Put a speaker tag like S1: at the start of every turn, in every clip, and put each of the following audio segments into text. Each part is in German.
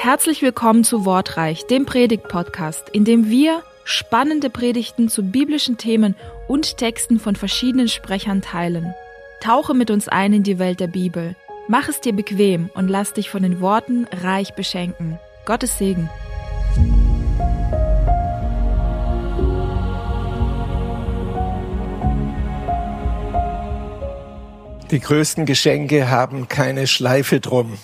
S1: Herzlich willkommen zu Wortreich, dem Predigt-Podcast, in dem wir spannende Predigten zu biblischen Themen und Texten von verschiedenen Sprechern teilen. Tauche mit uns ein in die Welt der Bibel. Mach es dir bequem und lass dich von den Worten reich beschenken. Gottes Segen.
S2: Die größten Geschenke haben keine Schleife drum.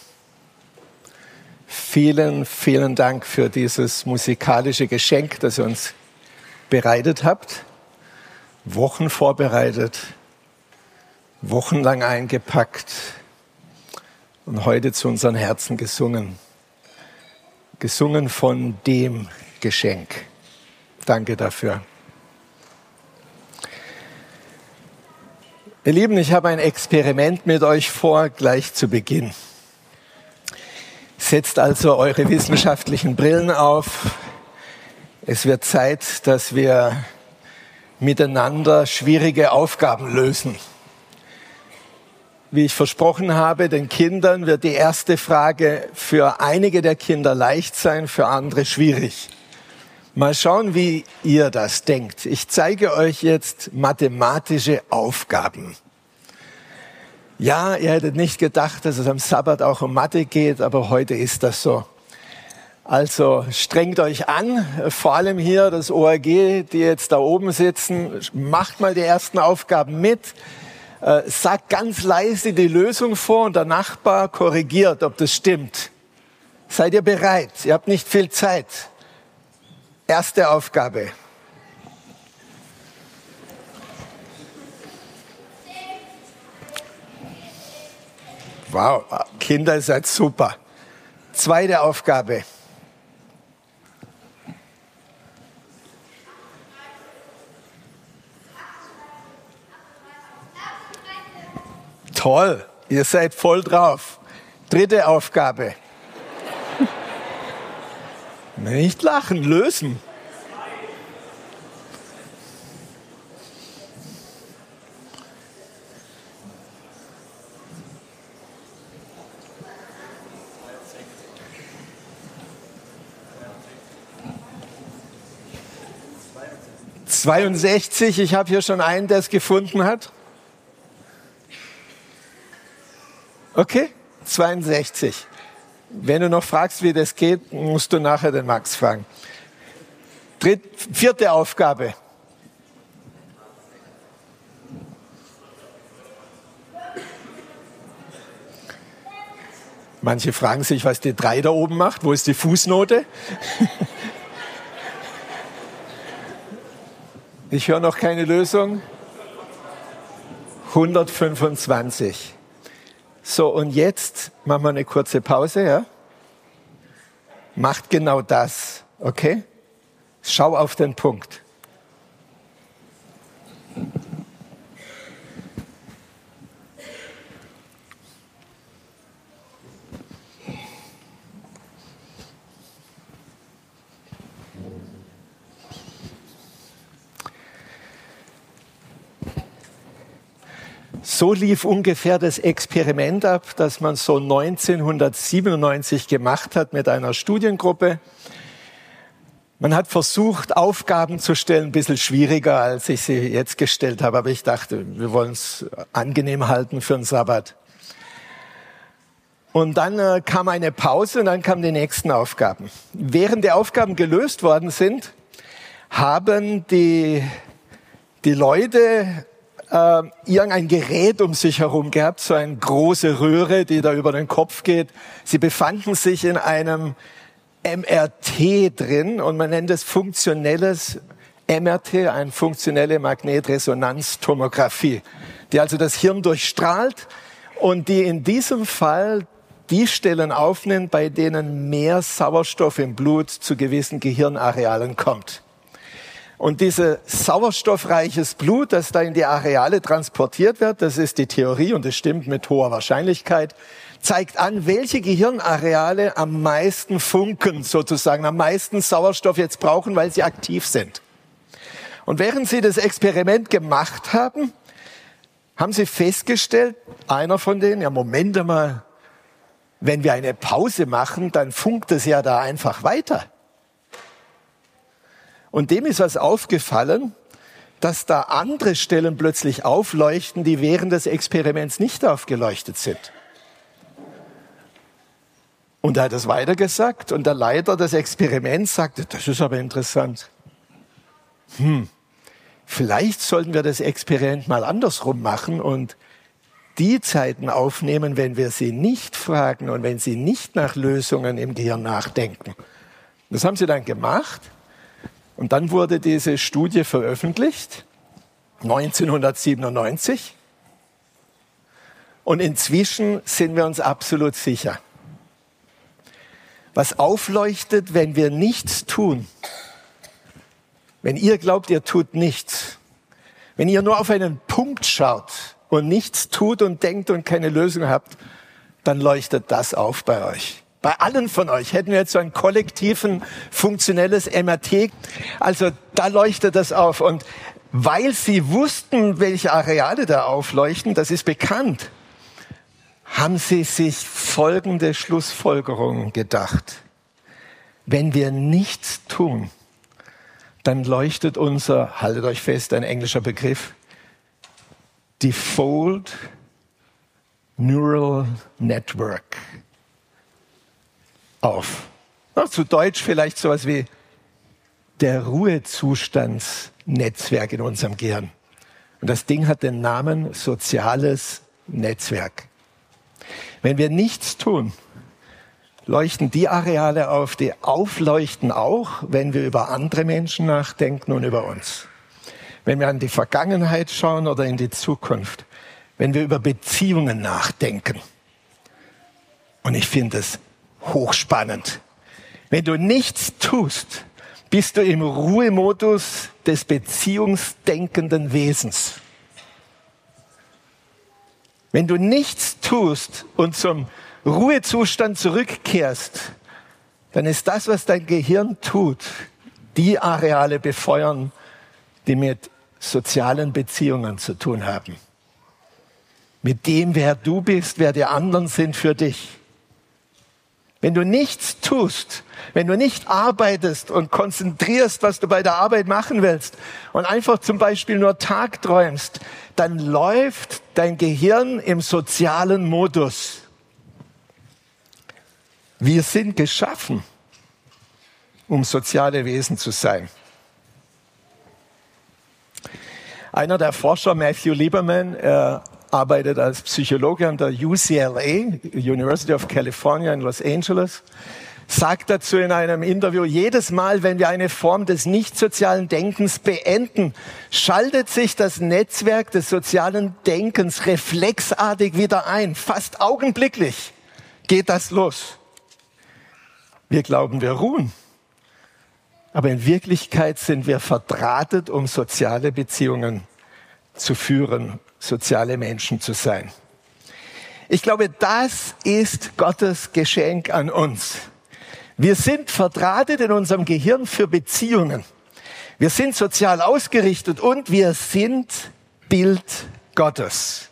S2: Vielen, vielen Dank für dieses musikalische Geschenk, das ihr uns bereitet habt. Wochen vorbereitet, wochenlang eingepackt und heute zu unseren Herzen gesungen. Gesungen von dem Geschenk. Danke dafür. Ihr Lieben, ich habe ein Experiment mit euch vor, gleich zu Beginn. Setzt also eure wissenschaftlichen Brillen auf. Es wird Zeit, dass wir miteinander schwierige Aufgaben lösen. Wie ich versprochen habe, den Kindern wird die erste Frage für einige der Kinder leicht sein, für andere schwierig. Mal schauen, wie ihr das denkt. Ich zeige euch jetzt mathematische Aufgaben. Ja, ihr hättet nicht gedacht, dass es am Sabbat auch um Mathe geht, aber heute ist das so. Also strengt euch an, vor allem hier das ORG, die jetzt da oben sitzen, macht mal die ersten Aufgaben mit, sagt ganz leise die Lösung vor und der Nachbar korrigiert, ob das stimmt. Seid ihr bereit? Ihr habt nicht viel Zeit. Erste Aufgabe. Wow, Kinder, ihr seid super. Zweite Aufgabe. Toll, ihr seid voll drauf. Dritte Aufgabe. Nicht lachen, lösen. »62«, ich habe hier schon einen, der es gefunden hat. Okay, 62. Wenn du noch fragst, wie das geht, musst du nachher den Max fragen. Vierte Aufgabe. Manche fragen sich, was die 3 da oben macht. Wo ist die Fußnote? Ich höre noch keine Lösung. 125. So, und jetzt machen wir eine kurze Pause, ja? Macht genau das, okay? Schau auf den Punkt. So lief ungefähr das Experiment ab, das man so 1997 gemacht hat mit einer Studiengruppe. Man hat versucht, Aufgaben zu stellen, ein bisschen schwieriger, als ich sie jetzt gestellt habe. Aber ich dachte, wir wollen es angenehm halten für den Sabbat. Und dann kam eine Pause und dann kamen die nächsten Aufgaben. Während die Aufgaben gelöst worden sind, haben die Leute irgendein Gerät um sich herum gehabt, so eine große Röhre, die da über den Kopf geht. Sie befanden sich in einem MRT drin und man nennt es funktionelles MRT, eine funktionelle Magnetresonanztomographie, die also das Hirn durchstrahlt und die in diesem Fall die Stellen aufnimmt, bei denen mehr Sauerstoff im Blut zu gewissen Gehirnarealen kommt. Und dieses sauerstoffreiches Blut, das da in die Areale transportiert wird, das ist die Theorie und das stimmt mit hoher Wahrscheinlichkeit, zeigt an, welche Gehirnareale am meisten funken, sozusagen, am meisten Sauerstoff jetzt brauchen, weil sie aktiv sind. Und während sie das Experiment gemacht haben, haben sie festgestellt, einer von denen, ja Moment mal, wenn wir eine Pause machen, dann funkt es ja da einfach weiter. Und dem ist was aufgefallen, dass da andere Stellen plötzlich aufleuchten, die während des Experiments nicht aufgeleuchtet sind. Und er hat es weitergesagt und der Leiter des Experiments sagte, das ist aber interessant. Vielleicht sollten wir das Experiment mal andersrum machen und die Zeiten aufnehmen, wenn wir sie nicht fragen und wenn sie nicht nach Lösungen im Gehirn nachdenken. Das haben sie dann gemacht und dann wurde diese Studie veröffentlicht, 1997. Und inzwischen sind wir uns absolut sicher. Was aufleuchtet, wenn wir nichts tun, wenn ihr glaubt, ihr tut nichts, wenn ihr nur auf einen Punkt schaut und nichts tut und denkt und keine Lösung habt, dann leuchtet das auf bei euch. Bei allen von euch hätten wir jetzt so ein kollektiven, funktionelles MRT. Also da leuchtet das auf. Und weil sie wussten, welche Areale da aufleuchten, das ist bekannt, haben sie sich folgende Schlussfolgerungen gedacht. Wenn wir nichts tun, dann leuchtet unser, haltet euch fest, ein englischer Begriff, Default Neural Network auf. Zu Deutsch vielleicht sowas wie der Ruhezustandsnetzwerk in unserem Gehirn. Und das Ding hat den Namen soziales Netzwerk. Wenn wir nichts tun, leuchten die Areale auf, die aufleuchten auch, wenn wir über andere Menschen nachdenken und über uns. Wenn wir an die Vergangenheit schauen oder in die Zukunft. Wenn wir über Beziehungen nachdenken. Und ich finde es hochspannend. Wenn du nichts tust, bist du im Ruhemodus des beziehungsdenkenden Wesens. Wenn du nichts tust und zum Ruhezustand zurückkehrst, dann ist das, was dein Gehirn tut, die Areale befeuern, die mit sozialen Beziehungen zu tun haben. Mit dem, wer du bist, wer die anderen sind für dich. Wenn du nichts tust, wenn du nicht arbeitest und konzentrierst, was du bei der Arbeit machen willst und einfach zum Beispiel nur tagträumst, dann läuft dein Gehirn im sozialen Modus. Wir sind geschaffen, um soziale Wesen zu sein. Einer der Forscher, Matthew Lieberman, arbeitet als Psychologe an der UCLA, University of California in Los Angeles, sagt dazu in einem Interview, jedes Mal, wenn wir eine Form des nicht-sozialen Denkens beenden, schaltet sich das Netzwerk des sozialen Denkens reflexartig wieder ein. Fast augenblicklich geht das los. Wir glauben, wir ruhen. Aber in Wirklichkeit sind wir verdrahtet, um soziale Beziehungen zu führen, soziale Menschen zu sein. Ich glaube, das ist Gottes Geschenk an uns. Wir sind verdrahtet in unserem Gehirn für Beziehungen. Wir sind sozial ausgerichtet und wir sind Bild Gottes.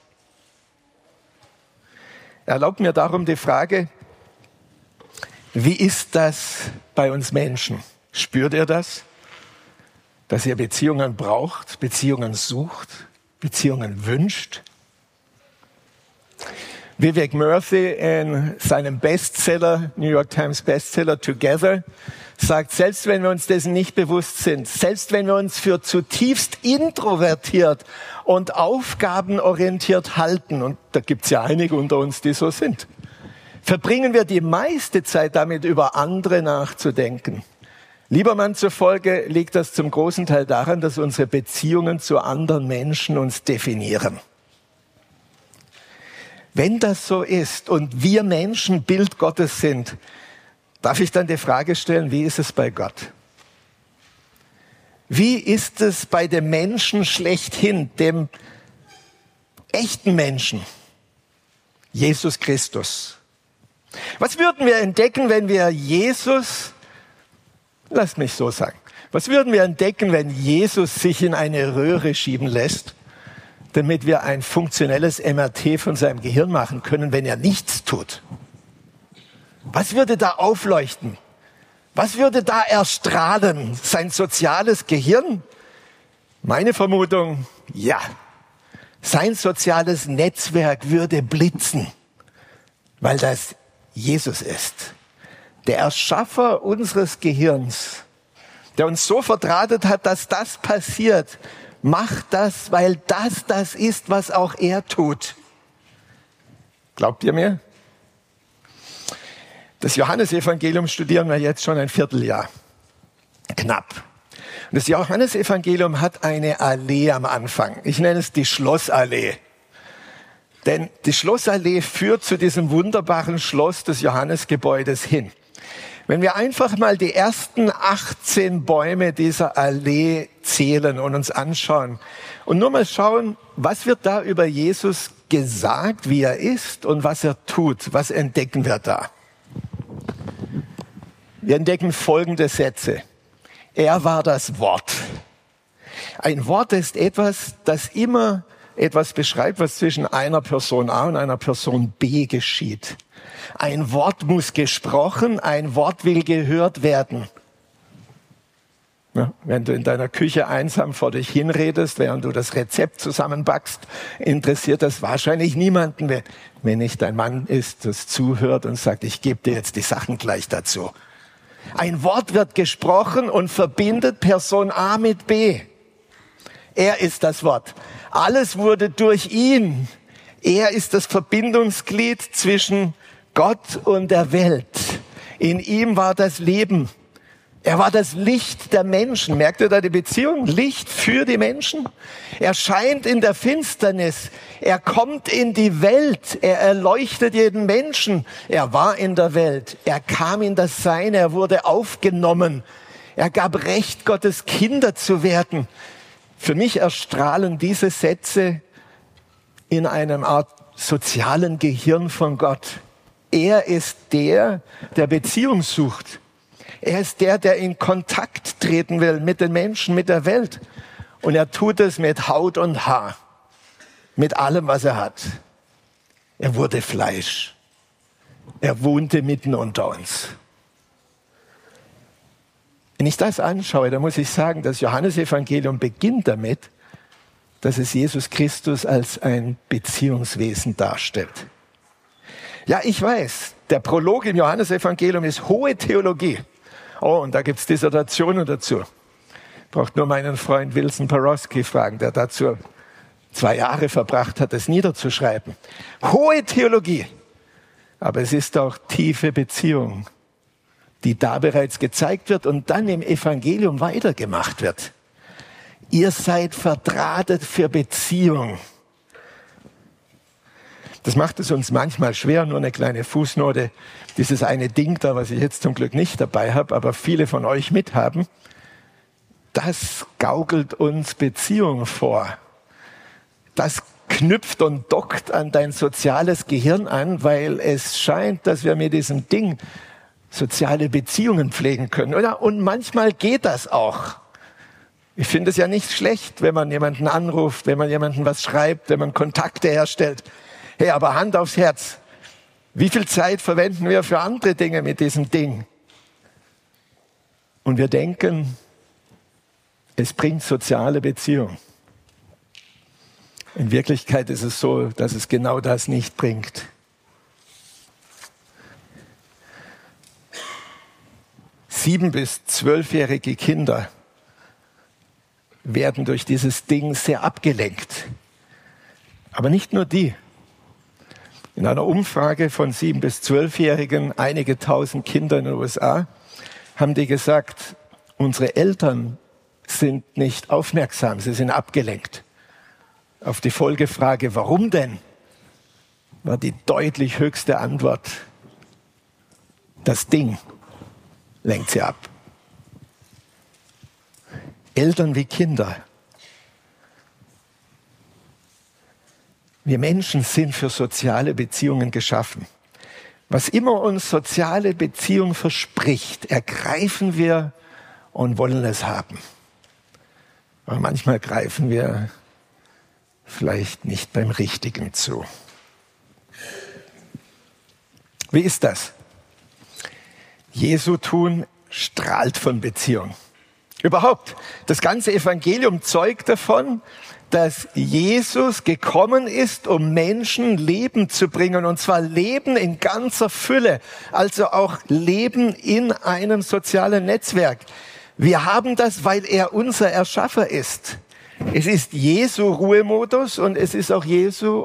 S2: Erlaubt mir darum die Frage, wie ist das bei uns Menschen? Spürt ihr das? Dass ihr Beziehungen braucht, Beziehungen sucht, Beziehungen wünscht? Vivek Murthy in seinem Bestseller, New York Times Bestseller Together, sagt, selbst wenn wir uns dessen nicht bewusst sind, selbst wenn wir uns für zutiefst introvertiert und aufgabenorientiert halten, und da gibt's ja einige unter uns, die so sind, verbringen wir die meiste Zeit damit, über andere nachzudenken. Liebermann zufolge liegt das zum großen Teil daran, dass unsere Beziehungen zu anderen Menschen uns definieren. Wenn das so ist und wir Menschen Bild Gottes sind, darf ich dann die Frage stellen, wie ist es bei Gott? Wie ist es bei dem Menschen schlechthin, dem echten Menschen, Jesus Christus? Was würden wir entdecken, wenn wir Jesus, lasst mich so sagen, was würden wir entdecken, wenn Jesus sich in eine Röhre schieben lässt, damit wir ein funktionelles MRT von seinem Gehirn machen können, wenn er nichts tut? Was würde da aufleuchten? Was würde da erstrahlen? Sein soziales Gehirn? Meine Vermutung, ja. Sein soziales Netzwerk würde blitzen, weil das Jesus ist. Der Erschaffer unseres Gehirns, der uns so verdrahtet hat, dass das passiert, macht das, weil das ist, was auch er tut. Glaubt ihr mir? Das Johannesevangelium studieren wir jetzt schon ein Vierteljahr. Knapp. Und das Johannesevangelium hat eine Allee am Anfang. Ich nenne es die Schlossallee. Denn die Schlossallee führt zu diesem wunderbaren Schloss des Johannesgebäudes hin. Wenn wir einfach mal die ersten 18 Bäume dieser Allee zählen und uns anschauen und nur mal schauen, was wird da über Jesus gesagt, wie er ist und was er tut, was entdecken wir da? Wir entdecken folgende Sätze. Er war das Wort. Ein Wort ist etwas, das immer etwas beschreibt, was zwischen einer Person A und einer Person B geschieht. Ein Wort muss gesprochen, ein Wort will gehört werden. Ja, wenn du in deiner Küche einsam vor dich hinredest, während du das Rezept zusammenbackst, interessiert das wahrscheinlich niemanden mehr. Wenn nicht dein Mann ist, das zuhört und sagt, ich gebe dir jetzt die Sachen gleich dazu. Ein Wort wird gesprochen und verbindet Person A mit B. Er ist das Wort. Alles wurde durch ihn. Er ist das Verbindungsglied zwischen Gott und der Welt. In ihm war das Leben. Er war das Licht der Menschen. Merkt ihr da die Beziehung? Licht für die Menschen. Er scheint in der Finsternis. Er kommt in die Welt. Er erleuchtet jeden Menschen. Er war in der Welt. Er kam in das Seine. Er wurde aufgenommen. Er gab Recht, Gottes Kinder zu werden. Für mich erstrahlen diese Sätze in einem Art sozialen Gehirn von Gott. Er ist der, der Beziehung sucht. Er ist der, der in Kontakt treten will mit den Menschen, mit der Welt. Und er tut es mit Haut und Haar, mit allem, was er hat. Er wurde Fleisch. Er wohnte mitten unter uns. Wenn ich das anschaue, dann muss ich sagen, das Johannesevangelium beginnt damit, dass es Jesus Christus als ein Beziehungswesen darstellt. Ja, ich weiß, der Prolog im Johannesevangelium ist hohe Theologie. Oh, und da gibt's Dissertationen dazu. Braucht nur meinen Freund Wilson Porosky fragen, der dazu 2 Jahre verbracht hat, es niederzuschreiben. Hohe Theologie. Aber es ist auch tiefe Beziehung, die da bereits gezeigt wird und dann im Evangelium weitergemacht wird. Ihr seid verdrahtet für Beziehung. Das macht es uns manchmal schwer, nur eine kleine Fußnote. Dieses eine Ding da, was ich jetzt zum Glück nicht dabei habe, aber viele von euch mithaben, das gaukelt uns Beziehung vor. Das knüpft und dockt an dein soziales Gehirn an, weil es scheint, dass wir mit diesem Ding soziale Beziehungen pflegen können. Oder? Und manchmal geht das auch. Ich finde es ja nicht schlecht, wenn man jemanden anruft, wenn man jemanden was schreibt, wenn man Kontakte herstellt. Hey, aber Hand aufs Herz. Wie viel Zeit verwenden wir für andere Dinge mit diesem Ding? Und wir denken, es bringt soziale Beziehung. In Wirklichkeit ist es so, dass es genau das nicht bringt. 7- bis 12-jährige Kinder werden durch dieses Ding sehr abgelenkt. Aber nicht nur die. In einer Umfrage von 7- bis 12-Jährigen, einige tausend Kinder in den USA, haben die gesagt, unsere Eltern sind nicht aufmerksam, sie sind abgelenkt. Auf die Folgefrage, warum denn, war die deutlich höchste Antwort, das Ding lenkt sie ab. Eltern wie Kinder. Wir Menschen sind für soziale Beziehungen geschaffen. Was immer uns soziale Beziehung verspricht, ergreifen wir und wollen es haben. Aber manchmal greifen wir vielleicht nicht beim Richtigen zu. Wie ist das? Jesu Tun strahlt von Beziehung. Überhaupt, das ganze Evangelium zeugt davon, dass Jesus gekommen ist, um Menschen Leben zu bringen, und zwar Leben in ganzer Fülle, also auch Leben in einem sozialen Netzwerk. Wir haben das, weil er unser Erschaffer ist. Es ist Jesu Ruhemodus und es ist auch Jesu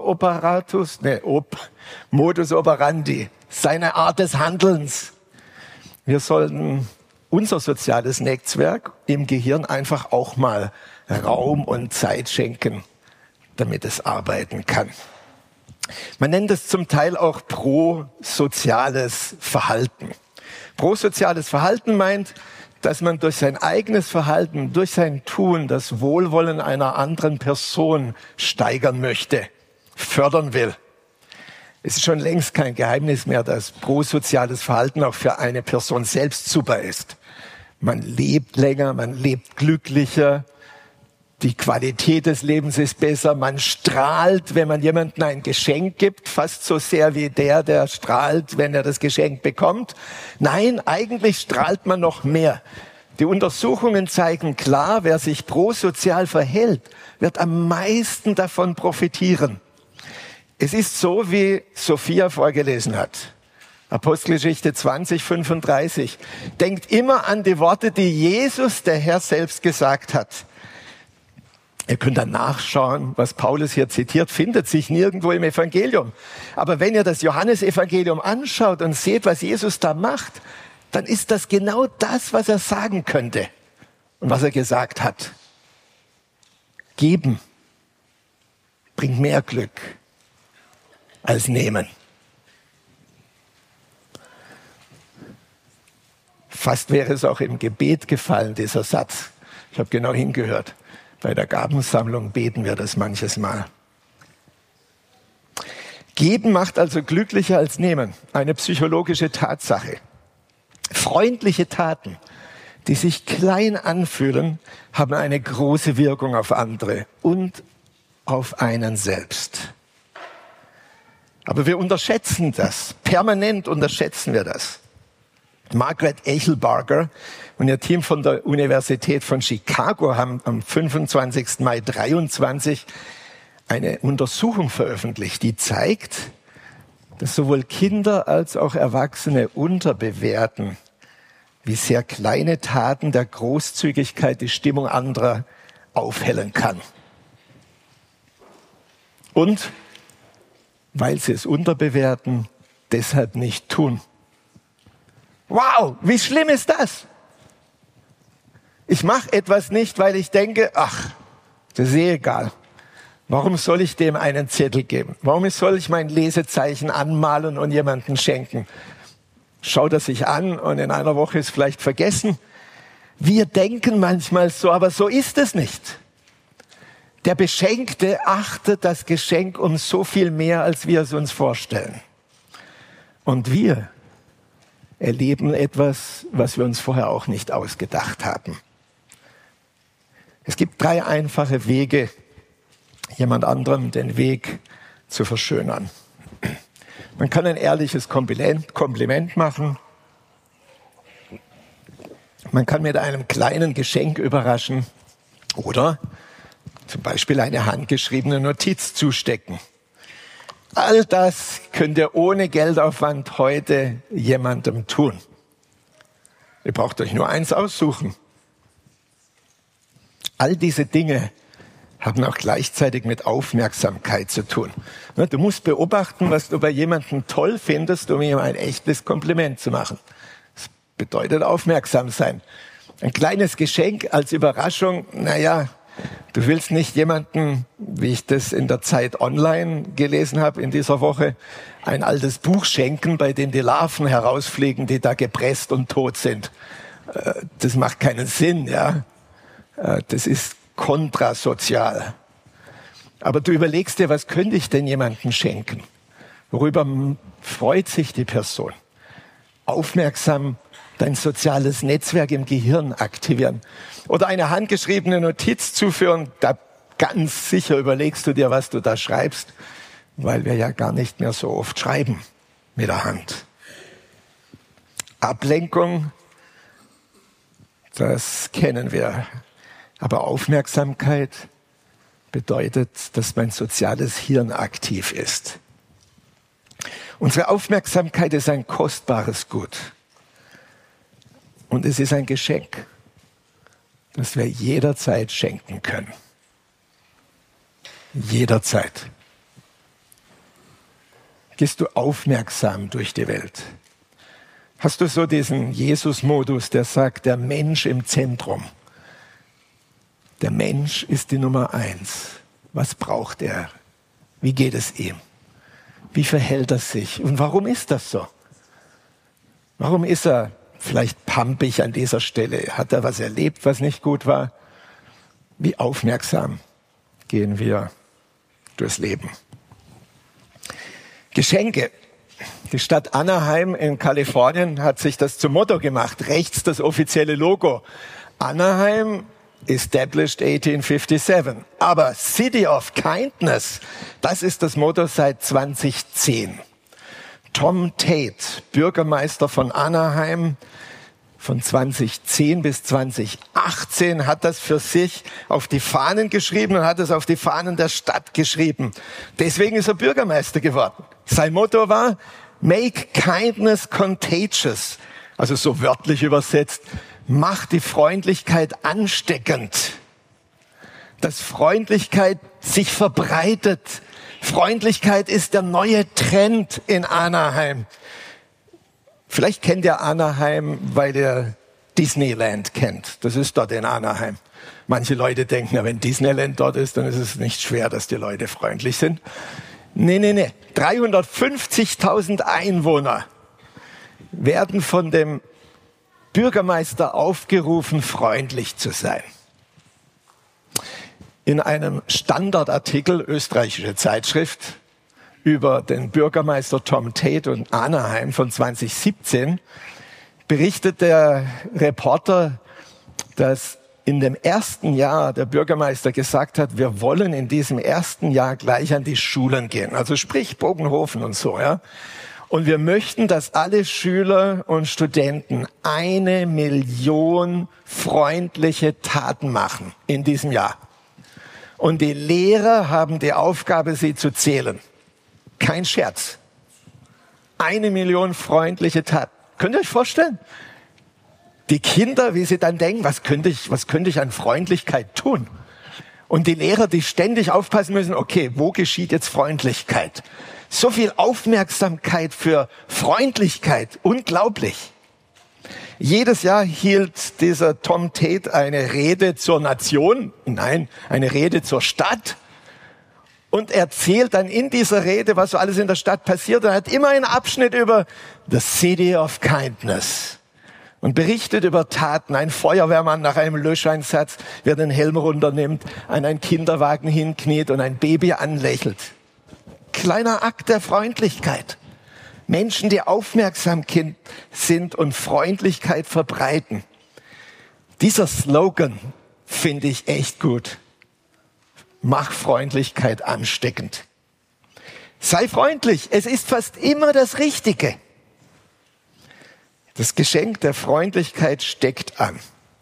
S2: Modus operandi, seine Art des Handelns. Wir sollten unser soziales Netzwerk im Gehirn einfach auch mal Raum und Zeit schenken, damit es arbeiten kann. Man nennt es zum Teil auch prosoziales Verhalten. Prosoziales Verhalten meint, dass man durch sein eigenes Verhalten, durch sein Tun das Wohlwollen einer anderen Person steigern möchte, fördern will. Es ist schon längst kein Geheimnis mehr, dass prosoziales Verhalten auch für eine Person selbst super ist. Man lebt länger, man lebt glücklicher, die Qualität des Lebens ist besser, man strahlt, wenn man jemandem ein Geschenk gibt, fast so sehr wie der strahlt, wenn er das Geschenk bekommt. Nein, eigentlich strahlt man noch mehr. Die Untersuchungen zeigen klar, wer sich prosozial verhält, wird am meisten davon profitieren. Es ist so, wie Sophia vorgelesen hat. Apostelgeschichte 20:35. Denkt immer an die Worte, die Jesus, der Herr, selbst gesagt hat. Ihr könnt dann nachschauen, was Paulus hier zitiert, findet sich nirgendwo im Evangelium. Aber wenn ihr das Johannesevangelium anschaut und seht, was Jesus da macht, dann ist das genau das, was er sagen könnte und was er gesagt hat. Geben bringt mehr Glück als nehmen. Fast wäre es auch im Gebet gefallen, dieser Satz. Ich habe genau hingehört. Bei der Gabensammlung beten wir das manches Mal. Geben macht also glücklicher als nehmen. Eine psychologische Tatsache. Freundliche Taten, die sich klein anfühlen, haben eine große Wirkung auf andere und auf einen selbst. Aber wir unterschätzen das. Permanent unterschätzen wir das. Margaret Echelbarger und ihr Team von der Universität von Chicago haben am 25. Mai 23 eine Untersuchung veröffentlicht, die zeigt, dass sowohl Kinder als auch Erwachsene unterbewerten, wie sehr kleine Taten der Großzügigkeit die Stimmung anderer aufhellen kann. Und weil sie es unterbewerten, deshalb nicht tun. Wow, wie schlimm ist das? Ich mache etwas nicht, weil ich denke, ach, das ist eh egal. Warum soll ich dem einen Zettel geben? Warum soll ich mein Lesezeichen anmalen und jemandem schenken? Schaut er sich an und in einer Woche ist vielleicht vergessen. Wir denken manchmal so, aber so ist es nicht. Der Beschenkte achtet das Geschenk um so viel mehr, als wir es uns vorstellen. Und wir erleben etwas, was wir uns vorher auch nicht ausgedacht haben. Es gibt 3 einfache Wege, jemand anderem den Weg zu verschönern. Man kann ein ehrliches Kompliment machen. Man kann mit einem kleinen Geschenk überraschen oder zum Beispiel eine handgeschriebene Notiz zustecken. All das könnt ihr ohne Geldaufwand heute jemandem tun. Ihr braucht euch nur eins aussuchen. All diese Dinge haben auch gleichzeitig mit Aufmerksamkeit zu tun. Du musst beobachten, was du bei jemandem toll findest, um ihm ein echtes Kompliment zu machen. Das bedeutet aufmerksam sein. Ein kleines Geschenk als Überraschung, du willst nicht jemanden, wie ich das in der Zeit online gelesen habe in dieser Woche, ein altes Buch schenken, bei dem die Larven herausfliegen, die da gepresst und tot sind. Das macht keinen Sinn, ja. Das ist kontrasozial. Aber du überlegst dir, was könnte ich denn jemandem schenken? Worüber freut sich die Person? Aufmerksam dein soziales Netzwerk im Gehirn aktivieren. Oder eine handgeschriebene Notiz zuführen. Da ganz sicher überlegst du dir, was du da schreibst, weil wir ja gar nicht mehr so oft schreiben mit der Hand. Ablenkung, das kennen wir. Aber Aufmerksamkeit bedeutet, dass mein soziales Hirn aktiv ist. Unsere Aufmerksamkeit ist ein kostbares Gut. Und es ist ein Geschenk, das wir jederzeit schenken können. Jederzeit. Gehst du aufmerksam durch die Welt? Hast du so diesen Jesus-Modus, der sagt, der Mensch im Zentrum? Der Mensch ist die Nummer 1. Was braucht er? Wie geht es ihm? Wie verhält er sich? Und warum ist das so? Warum ist er vielleicht pampig an dieser Stelle? Hat er was erlebt, was nicht gut war? Wie aufmerksam gehen wir durchs Leben? Geschenke. Die Stadt Anaheim in Kalifornien hat sich das zum Motto gemacht. Rechts das offizielle Logo. Anaheim established 1857. Aber City of Kindness, das ist das Motto seit 2010. Tom Tate, Bürgermeister von Anaheim, von 2010 bis 2018 hat das für sich auf die Fahnen geschrieben und hat es auf die Fahnen der Stadt geschrieben. Deswegen ist er Bürgermeister geworden. Sein Motto war, make kindness contagious. Also so wörtlich übersetzt, mach die Freundlichkeit ansteckend. Dass Freundlichkeit sich verbreitet. Freundlichkeit ist der neue Trend in Anaheim. Vielleicht kennt ihr Anaheim, weil ihr Disneyland kennt. Das ist dort in Anaheim. Manche Leute denken, ja, wenn Disneyland dort ist, dann ist es nicht schwer, dass die Leute freundlich sind. Nee. 350.000 Einwohner werden von dem Bürgermeister aufgerufen, freundlich zu sein. In einem Standardartikel, österreichische Zeitschrift, über den Bürgermeister Tom Tate und Anaheim von 2017 berichtet der Reporter, dass in dem ersten Jahr der Bürgermeister gesagt hat, wir wollen in diesem ersten Jahr gleich an die Schulen gehen. Also sprich Bogenhofen und so, ja. Und wir möchten, dass alle Schüler und Studenten 1 Million freundliche Taten machen in diesem Jahr. Und die Lehrer haben die Aufgabe, sie zu zählen. Kein Scherz. 1 Million freundliche Taten. Könnt ihr euch vorstellen? Die Kinder, wie sie dann denken, was könnte ich an Freundlichkeit tun? Und die Lehrer, die ständig aufpassen müssen, okay, wo geschieht jetzt Freundlichkeit? So viel Aufmerksamkeit für Freundlichkeit. Unglaublich. Jedes Jahr hielt dieser Tom Tate eine Rede zur Nation, nein, eine Rede zur Stadt. Und erzählt dann in dieser Rede, was so alles in der Stadt passiert. Er hat immer einen Abschnitt über the City of Kindness. Und berichtet über Taten. Ein Feuerwehrmann nach einem Löscheinsatz, wer den Helm runternimmt, an einen Kinderwagen hinkniet und ein Baby anlächelt. Kleiner Akt der Freundlichkeit. Menschen, die aufmerksam sind und Freundlichkeit verbreiten. Dieser Slogan finde ich echt gut. Mach Freundlichkeit ansteckend. Sei freundlich, es ist fast immer das Richtige. Das Geschenk der Freundlichkeit steckt an.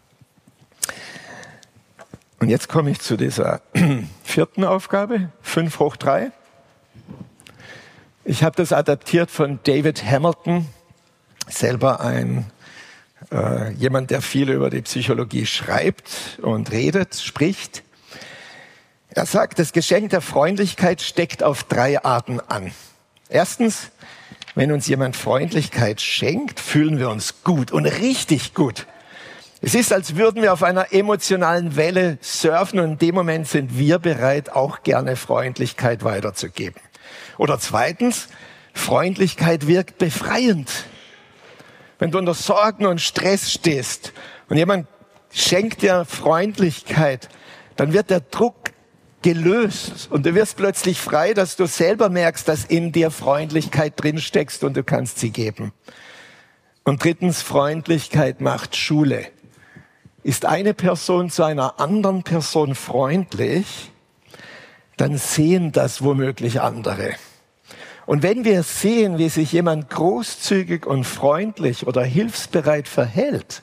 S2: Und jetzt komme ich zu dieser 4. Aufgabe, 5 hoch 3. Ich habe das adaptiert von David Hamilton, selber jemand, der viel über die Psychologie schreibt und redet, spricht. Er sagt, das Geschenk der Freundlichkeit steckt auf 3 Arten an. Erstens, wenn uns jemand Freundlichkeit schenkt, fühlen wir uns gut und richtig gut. Es ist, als würden wir auf einer emotionalen Welle surfen und in dem Moment sind wir bereit, auch gerne Freundlichkeit weiterzugeben. Oder zweitens, Freundlichkeit wirkt befreiend. Wenn du unter Sorgen und Stress stehst und jemand schenkt dir Freundlichkeit, dann wird der Druck gelöst und du wirst plötzlich frei, dass du selber merkst, dass in dir Freundlichkeit drinsteckst und du kannst sie geben. Und drittens, Freundlichkeit macht Schule. Ist eine Person zu einer anderen Person freundlich, dann sehen das womöglich andere. Und wenn wir sehen, wie sich jemand großzügig und freundlich oder hilfsbereit verhält,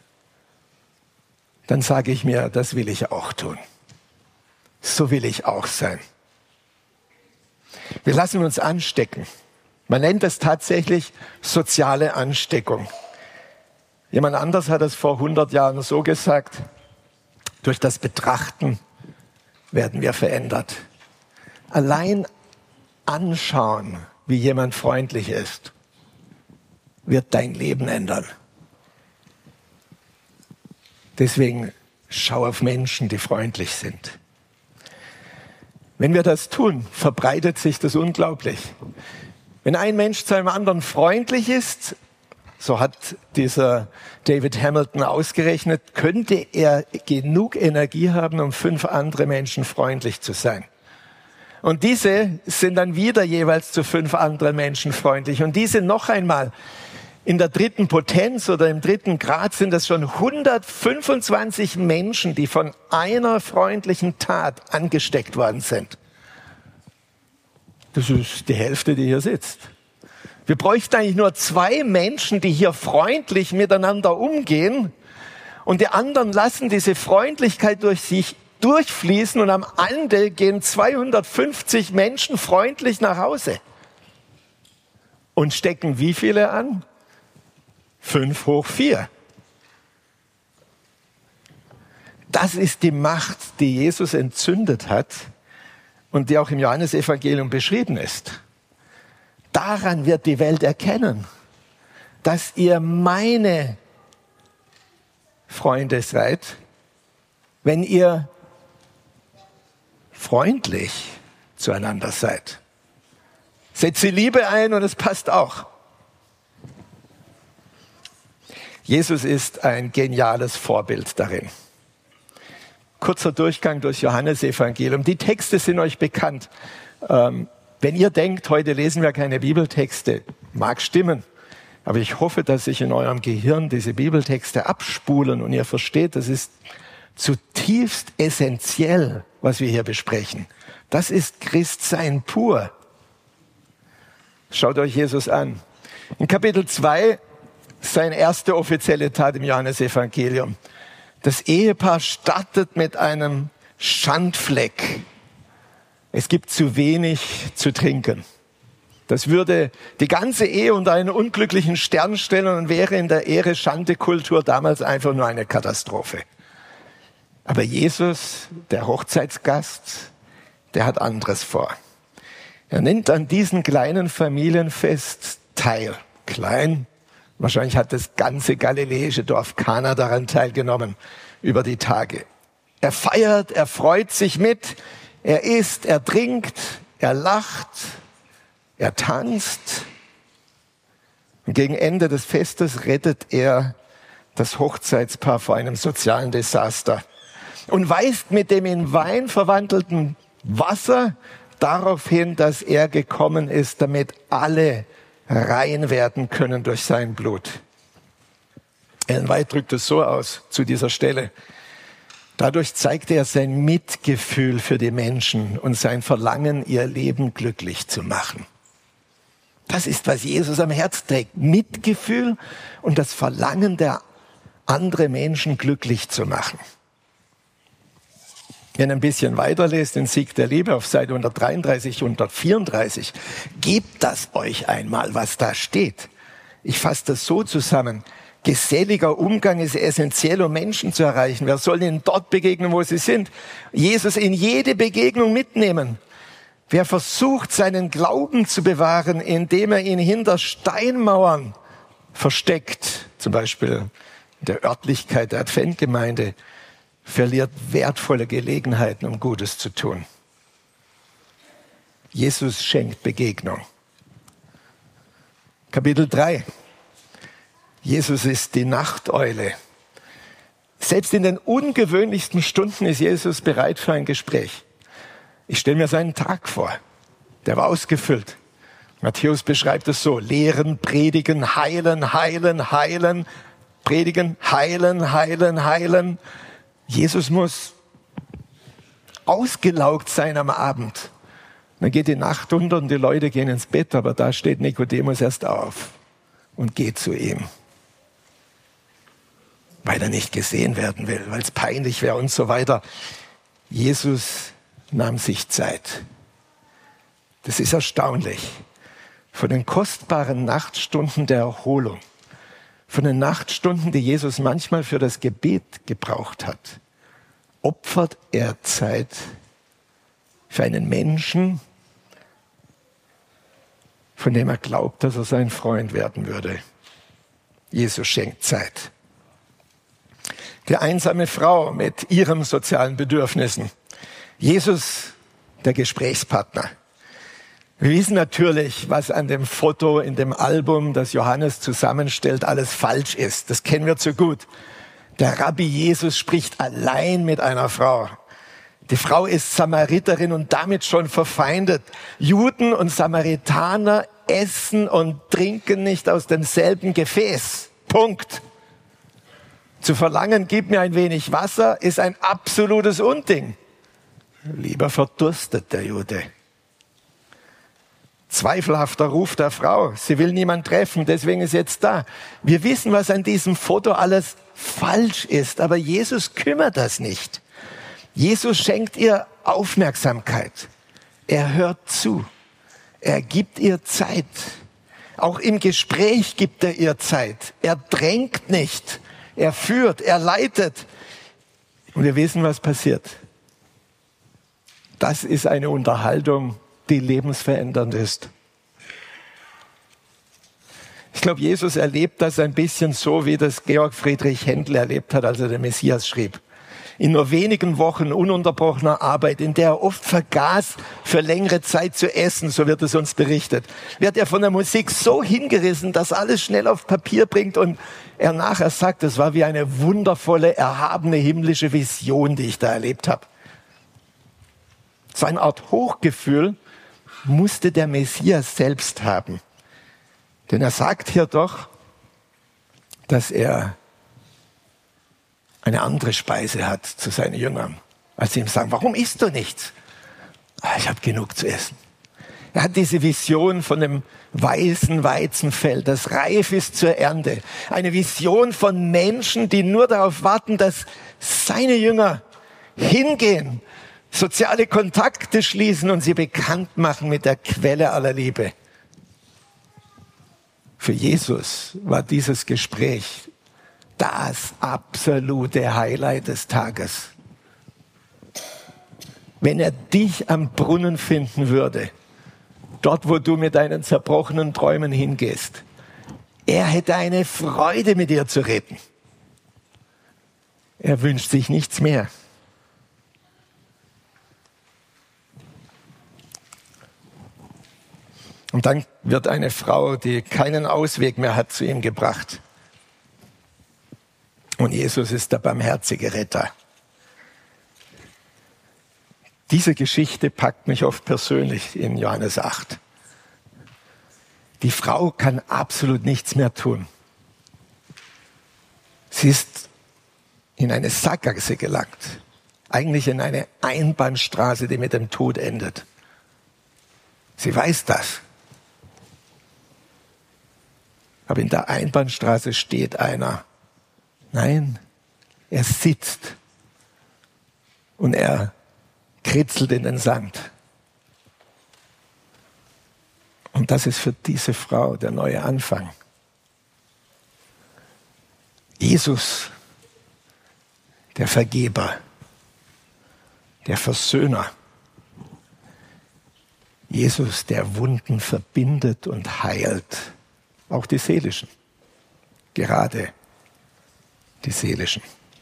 S2: dann sage ich mir, das will ich auch tun. So will ich auch sein. Wir lassen uns anstecken. Man nennt es tatsächlich soziale Ansteckung. Jemand anders hat es vor 100 Jahren so gesagt: Durch das Betrachten werden wir verändert. Allein anschauen, wie jemand freundlich ist, wird dein Leben ändern. Deswegen schau auf Menschen, die freundlich sind. Wenn wir das tun, verbreitet sich das unglaublich. Wenn ein Mensch zu einem anderen freundlich ist, so hat dieser David Hamilton ausgerechnet, könnte er genug Energie haben, um 5 andere Menschen freundlich zu sein. Und diese sind dann wieder jeweils zu 5 anderen Menschen freundlich. Und diese noch einmal in der 3. Potenz oder im 3. Grad sind das schon 125 Menschen, die von einer freundlichen Tat angesteckt worden sind. Das ist die Hälfte, die hier sitzt. Wir bräuchten eigentlich nur 2 Menschen, die hier freundlich miteinander umgehen, und die anderen lassen diese Freundlichkeit durch sich durchfließen, und am Ende gehen 250 Menschen freundlich nach Hause und stecken wie viele an? 5 hoch 4. Das ist die Macht, die Jesus entzündet hat und die auch im Johannesevangelium beschrieben ist. Daran wird die Welt erkennen, dass ihr meine Freunde seid, wenn ihr freundlich zueinander seid. Setze Liebe ein und es passt auch. Jesus ist ein geniales Vorbild darin. Kurzer Durchgang durchs Johannesevangelium. Die Texte sind euch bekannt. Wenn ihr denkt, heute lesen wir keine Bibeltexte, mag stimmen. Aber ich hoffe, dass sich in eurem Gehirn diese Bibeltexte abspulen und ihr versteht, das ist zutiefst essentiell, was wir hier besprechen. Das ist Christsein pur. Schaut euch Jesus an. In Kapitel 2, seine erste offizielle Tat im Johannesevangelium. Das Ehepaar startet mit einem Schandfleck. Es gibt zu wenig zu trinken. Das würde die ganze Ehe unter einen unglücklichen Stern stellen und wäre in der Ehre-Schande-Kultur damals einfach nur eine Katastrophe. Aber Jesus, der Hochzeitsgast, der hat anderes vor. Er nimmt an diesem kleinen Familienfest teil. Klein. Wahrscheinlich hat das ganze galiläische Dorf Kana daran teilgenommen über die Tage. Er feiert, er freut sich mit, er isst, er trinkt, er lacht, er tanzt. Und gegen Ende des Festes rettet er das Hochzeitspaar vor einem sozialen Desaster und weist mit dem in Wein verwandelten Wasser darauf hin, dass er gekommen ist, damit alle rein werden können durch sein Blut. Ellen White drückt es so aus zu dieser Stelle. Dadurch zeigte er sein Mitgefühl für die Menschen und sein Verlangen, ihr Leben glücklich zu machen. Das ist, was Jesus am Herz trägt. Mitgefühl und das Verlangen, der andere Menschen glücklich zu machen. Wenn ihr ein bisschen weiterlest, den Sieg der Liebe auf Seite 133, 134, gebt das euch einmal, was da steht. Ich fasse das so zusammen. Geselliger Umgang ist essentiell, um Menschen zu erreichen. Wir sollen ihnen dort begegnen, wo sie sind. Jesus in jede Begegnung mitnehmen. Wer versucht, seinen Glauben zu bewahren, indem er ihn hinter Steinmauern versteckt, zum Beispiel in der Örtlichkeit der Adventgemeinde, verliert wertvolle Gelegenheiten, um Gutes zu tun. Jesus schenkt Begegnung. Kapitel 3. Jesus ist die Nachteule. Selbst in den ungewöhnlichsten Stunden ist Jesus bereit für ein Gespräch. Ich stelle mir seinen Tag vor. Der war ausgefüllt. Matthäus beschreibt es so: Lehren, predigen, heilen, heilen, heilen. Predigen, heilen, heilen, heilen. Jesus muss ausgelaugt sein am Abend. Dann geht die Nacht unter und die Leute gehen ins Bett, aber da steht Nikodemus erst auf und geht zu ihm. Weil er nicht gesehen werden will, weil es peinlich wäre und so weiter. Jesus nahm sich Zeit. Das ist erstaunlich. Von den kostbaren Nachtstunden der Erholung, von den Nachtstunden, die Jesus manchmal für das Gebet gebraucht hat, opfert er Zeit für einen Menschen, von dem er glaubt, dass er sein Freund werden würde. Jesus schenkt Zeit. Die einsame Frau mit ihren sozialen Bedürfnissen. Jesus, der Gesprächspartner. Wir wissen natürlich, was an dem Foto in dem Album, das Johannes zusammenstellt, alles falsch ist. Das kennen wir zu gut. Der Rabbi Jesus spricht allein mit einer Frau. Die Frau ist Samariterin und damit schon verfeindet. Juden und Samaritaner essen und trinken nicht aus demselben Gefäß. Punkt. Zu verlangen, gib mir ein wenig Wasser, ist ein absolutes Unding. Lieber verdurstet der Jude. Zweifelhafter Ruf der Frau. Sie will niemand treffen, deswegen ist jetzt da. Wir wissen, was an diesem Foto alles falsch ist, aber Jesus kümmert das nicht. Jesus schenkt ihr Aufmerksamkeit. Er hört zu. Er gibt ihr Zeit. Auch im Gespräch gibt er ihr Zeit. Er drängt nicht. Er führt, er leitet. Und wir wissen, was passiert. Das ist eine Unterhaltung, die lebensverändernd ist. Ich glaube, Jesus erlebt das ein bisschen so, wie das Georg Friedrich Händel erlebt hat, als er den Messias schrieb. In nur wenigen Wochen ununterbrochener Arbeit, in der er oft vergaß, für längere Zeit zu essen, so wird es uns berichtet, wird er von der Musik so hingerissen, dass alles schnell auf Papier bringt und er nachher sagt, es war wie eine wundervolle, erhabene himmlische Vision, die ich da erlebt habe. So eine Art Hochgefühl musste der Messias selbst haben. Denn er sagt hier doch, dass er eine andere Speise hat zu seinen Jüngern. Als sie ihm sagen, warum isst du nichts? Ich habe genug zu essen. Er hat diese Vision von dem weißen Weizenfeld, das reif ist zur Ernte. Eine Vision von Menschen, die nur darauf warten, dass seine Jünger hingehen, soziale Kontakte schließen und sie bekannt machen mit der Quelle aller Liebe. Für Jesus war dieses Gespräch das absolute Highlight des Tages. Wenn er dich am Brunnen finden würde, dort, wo du mit deinen zerbrochenen Träumen hingehst, er hätte eine Freude, mit dir zu reden. Er wünscht sich nichts mehr. Und dann wird eine Frau, die keinen Ausweg mehr hat, zu ihm gebracht. Und Jesus ist der barmherzige Retter. Diese Geschichte packt mich oft persönlich in Johannes 8. Die Frau kann absolut nichts mehr tun. Sie ist in eine Sackgasse gelangt. Eigentlich in eine Einbahnstraße, die mit dem Tod endet. Sie weiß das. Aber in der Einbahnstraße steht einer. Nein, er sitzt und er kritzelt in den Sand. Und das ist für diese Frau der neue Anfang. Jesus, der Vergeber, der Versöhner. Jesus, der Wunden verbindet und heilt. Auch die seelischen. Gerade die seelischen.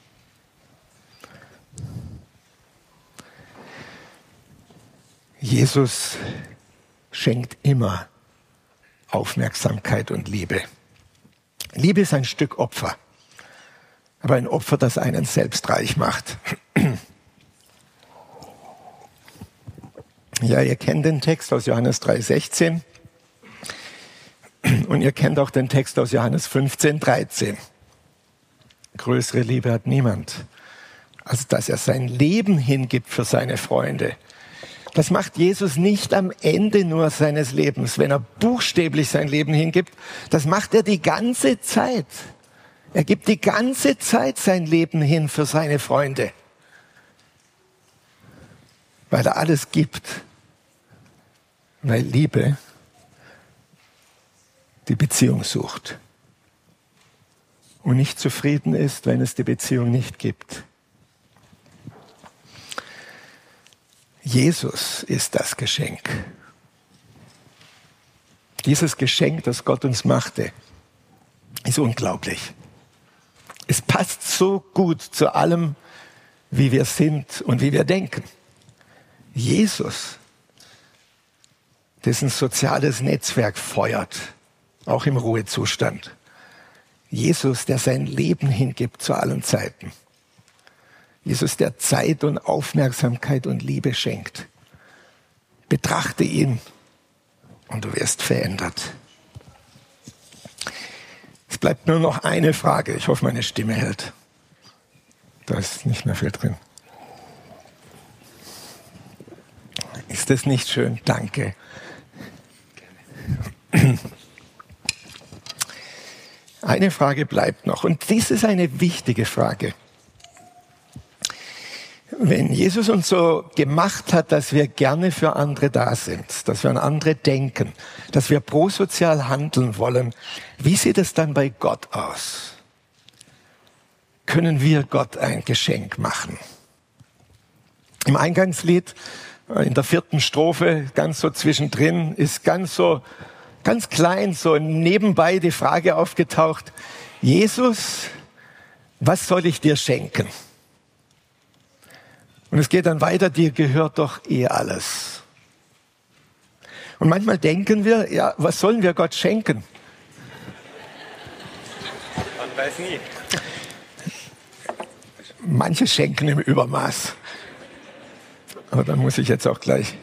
S2: Jesus schenkt immer Aufmerksamkeit und Liebe. Liebe ist ein Stück Opfer, aber ein Opfer, das einen selbst reich macht. Ja, ihr kennt den Text aus Johannes 3,16 und ihr kennt auch den Text aus Johannes 15,13. Größere Liebe hat niemand, als dass er sein Leben hingibt für seine Freunde. Das macht Jesus nicht am Ende nur seines Lebens, wenn er buchstäblich sein Leben hingibt. Das macht er die ganze Zeit. Er gibt die ganze Zeit sein Leben hin für seine Freunde. Weil er alles gibt. Weil Liebe die Beziehung sucht. Und nicht zufrieden ist, wenn es die Beziehung nicht gibt. Jesus ist das Geschenk. Dieses Geschenk, das Gott uns machte, ist unglaublich. Es passt so gut zu allem, wie wir sind und wie wir denken. Jesus, dessen soziales Netzwerk feuert, auch im Ruhezustand. Jesus, der sein Leben hingibt zu allen Zeiten. Jesus, der Zeit und Aufmerksamkeit und Liebe schenkt. Betrachte ihn und du wirst verändert. Es bleibt nur noch eine Frage. Ich hoffe, meine Stimme hält. Da ist nicht mehr viel drin. Ist das nicht schön? Danke. Eine Frage bleibt noch. Und dies ist eine wichtige Frage. Wenn Jesus uns so gemacht hat, dass wir gerne für andere da sind, dass wir an andere denken, dass wir prosozial handeln wollen, wie sieht es dann bei Gott aus? Können wir Gott ein Geschenk machen? Im Eingangslied, in der 4. Strophe, ganz so zwischendrin, ist ganz klein, so nebenbei die Frage aufgetaucht: Jesus, was soll ich dir schenken? Und es geht dann weiter, dir gehört doch alles. Und manchmal denken wir, ja, was sollen wir Gott schenken?
S3: Man weiß nie.
S2: Manche schenken im Übermaß. Aber dann muss ich jetzt auch gleich.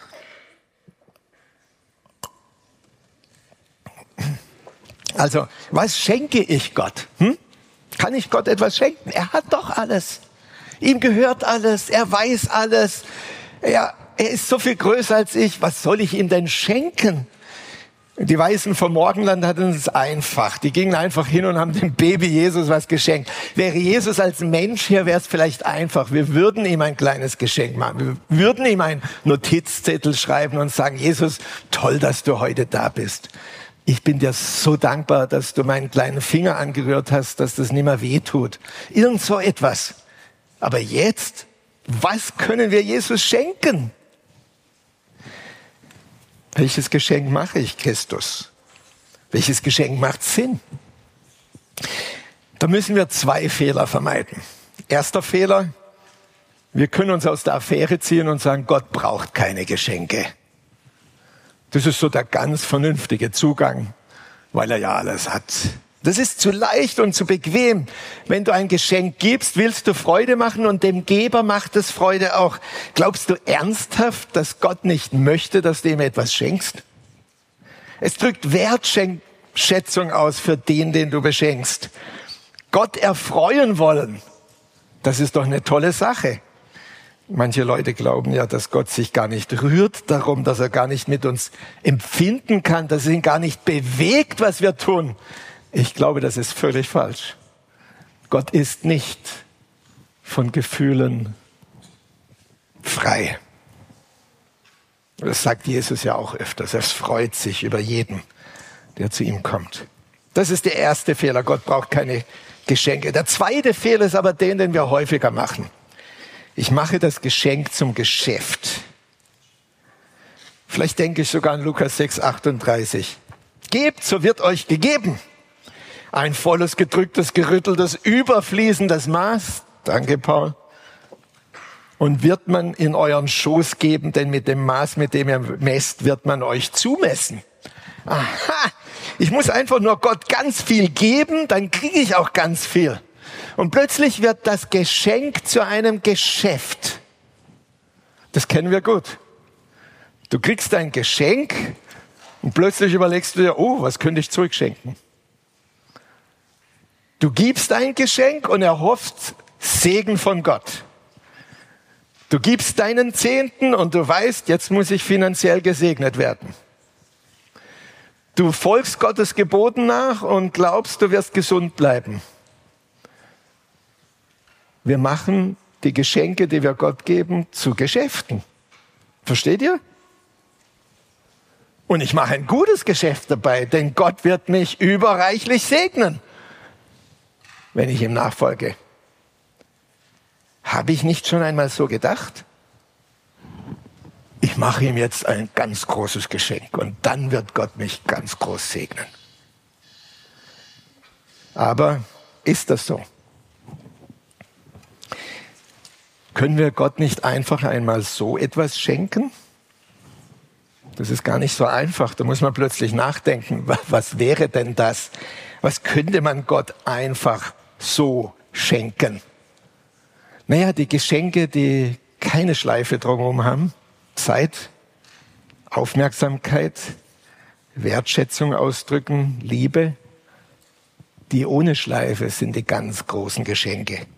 S2: Also, was schenke ich Gott? Kann ich Gott etwas schenken? Er hat doch alles. Ihm gehört alles, er weiß alles, er ist so viel größer als ich, was soll ich ihm denn schenken? Die Weisen vom Morgenland hatten es einfach, die gingen einfach hin und haben dem Baby Jesus was geschenkt. Wäre Jesus als Mensch hier, wäre es vielleicht einfach, wir würden ihm ein kleines Geschenk machen, wir würden ihm einen Notizzettel schreiben und sagen: Jesus, toll, dass du heute da bist. Ich bin dir so dankbar, dass du meinen kleinen Finger angerührt hast, dass das nicht mehr wehtut. Irgend so etwas. Aber jetzt, was können wir Jesus schenken? Welches Geschenk mache ich Christus? Welches Geschenk macht Sinn? Da müssen wir 2 Fehler vermeiden. Erster Fehler: Wir können uns aus der Affäre ziehen und sagen, Gott braucht keine Geschenke. Das ist so der ganz vernünftige Zugang, weil er ja alles hat. Das ist zu leicht und zu bequem. Wenn du ein Geschenk gibst, willst du Freude machen und dem Geber macht es Freude auch. Glaubst du ernsthaft, dass Gott nicht möchte, dass du ihm etwas schenkst? Es drückt Wertschätzung aus für den du beschenkst. Gott erfreuen wollen, das ist doch eine tolle Sache. Manche Leute glauben ja, dass Gott sich gar nicht rührt darum, dass er gar nicht mit uns empfinden kann, dass es ihn gar nicht bewegt, was wir tun. Ich glaube, das ist völlig falsch. Gott ist nicht von Gefühlen frei. Das sagt Jesus ja auch öfters. Er freut sich über jeden, der zu ihm kommt. Das ist der erste Fehler. Gott braucht keine Geschenke. Der zweite Fehler ist aber den wir häufiger machen. Ich mache das Geschenk zum Geschäft. Vielleicht denke ich sogar an Lukas 6,38. Gebt, so wird euch gegeben. Ein volles, gedrücktes, gerütteltes, überfließendes Maß. Danke, Paul. Und wird man in euren Schoß geben, denn mit dem Maß, mit dem ihr messt, wird man euch zumessen. Aha, ich muss einfach nur Gott ganz viel geben, dann kriege ich auch ganz viel. Und plötzlich wird das Geschenk zu einem Geschäft. Das kennen wir gut. Du kriegst ein Geschenk und plötzlich überlegst du dir, oh, was könnte ich zurückschenken? Du gibst ein Geschenk und erhoffst Segen von Gott. Du gibst deinen Zehnten und du weißt, jetzt muss ich finanziell gesegnet werden. Du folgst Gottes Geboten nach und glaubst, du wirst gesund bleiben. Wir machen die Geschenke, die wir Gott geben, zu Geschäften. Versteht ihr? Und ich mache ein gutes Geschäft dabei, denn Gott wird mich überreichlich segnen, wenn ich ihm nachfolge. Habe ich nicht schon einmal so gedacht? Ich mache ihm jetzt ein ganz großes Geschenk und dann wird Gott mich ganz groß segnen. Aber ist das so? Können wir Gott nicht einfach einmal so etwas schenken? Das ist gar nicht so einfach. Da muss man plötzlich nachdenken, was wäre denn das? Was könnte man Gott einfach so schenken? Naja, die Geschenke, die keine Schleife drumherum haben, Zeit, Aufmerksamkeit, Wertschätzung ausdrücken, Liebe, die ohne Schleife sind die ganz großen Geschenke.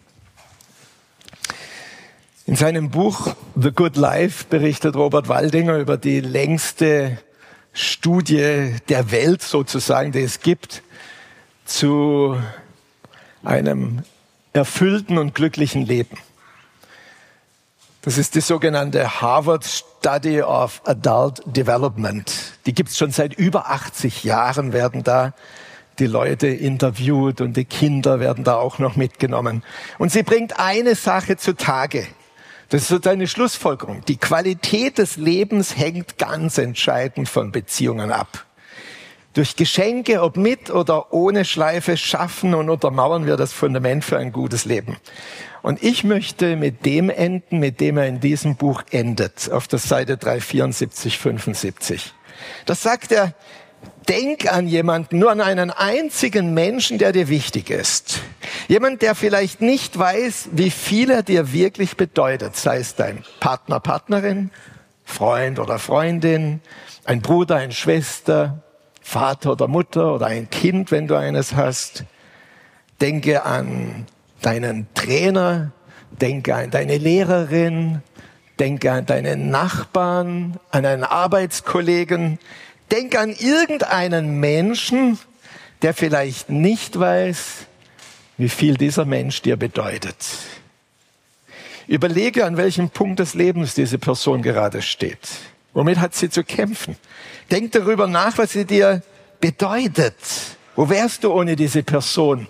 S2: In seinem Buch The Good Life berichtet Robert Waldinger über die längste Studie der Welt sozusagen, die es gibt, zu einem erfüllten und glücklichen Leben. Das ist die sogenannte Harvard Study of Adult Development. Die gibt es schon seit über 80 Jahren, werden da die Leute interviewt und die Kinder werden da auch noch mitgenommen. Und sie bringt eine Sache zutage. Das ist so eine Schlussfolgerung. Die Qualität des Lebens hängt ganz entscheidend von Beziehungen ab. Durch Geschenke, ob mit oder ohne Schleife, schaffen und untermauern wir das Fundament für ein gutes Leben. Und ich möchte mit dem enden, mit dem er in diesem Buch endet, auf der Seite 374, 75. Das sagt er, denk an jemanden, nur an einen einzigen Menschen, der dir wichtig ist. Jemand, der vielleicht nicht weiß, wie viel er dir wirklich bedeutet, sei es dein Partner, Partnerin, Freund oder Freundin, ein Bruder, eine Schwester, Vater oder Mutter oder ein Kind, wenn du eines hast. Denke an deinen Trainer, denke an deine Lehrerin, denke an deinen Nachbarn, an einen Arbeitskollegen. Denke an irgendeinen Menschen, der vielleicht nicht weiß, wie viel dieser Mensch dir bedeutet. Überlege, an welchem Punkt des Lebens diese Person gerade steht. Womit hat sie zu kämpfen? Denk darüber nach, was sie dir bedeutet. Wo wärst du ohne diese Person?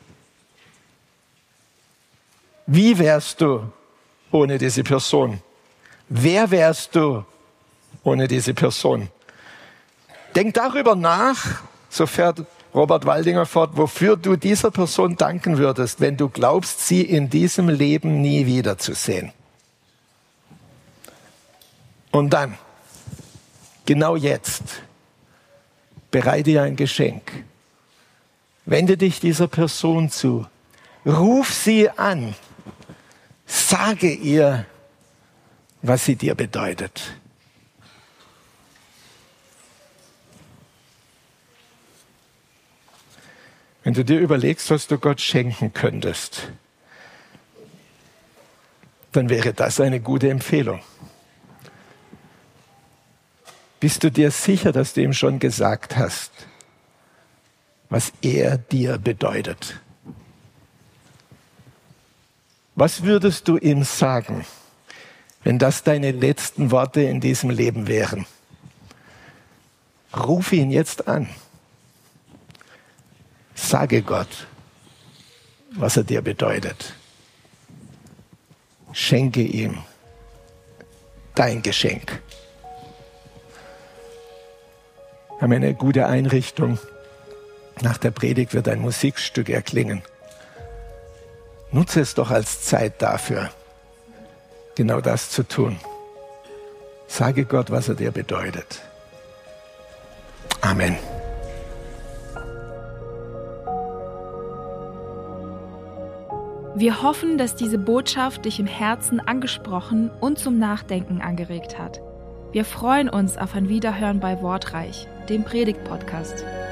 S2: Wie wärst du ohne diese Person? Wer wärst du ohne diese Person? Denk darüber nach, so fährt Robert Waldinger fort, wofür du dieser Person danken würdest, wenn du glaubst, sie in diesem Leben nie wiederzusehen. Und dann, genau jetzt, bereite ihr ein Geschenk. Wende dich dieser Person zu. Ruf sie an. Sage ihr, was sie dir bedeutet. Wenn du dir überlegst, was du Gott schenken könntest, dann wäre das eine gute Empfehlung. Bist du dir sicher, dass du ihm schon gesagt hast, was er dir bedeutet? Was würdest du ihm sagen, wenn das deine letzten Worte in diesem Leben wären? Ruf ihn jetzt an. Sage Gott, was er dir bedeutet. Schenke ihm dein Geschenk. Wir haben eine gute Einrichtung. Nach der Predigt wird ein Musikstück erklingen. Nutze es doch als Zeit dafür, genau das zu tun. Sage Gott, was er dir bedeutet. Amen.
S1: Wir hoffen, dass diese Botschaft dich im Herzen angesprochen und zum Nachdenken angeregt hat. Wir freuen uns auf ein Wiederhören bei Wortreich, dem Predigt-Podcast.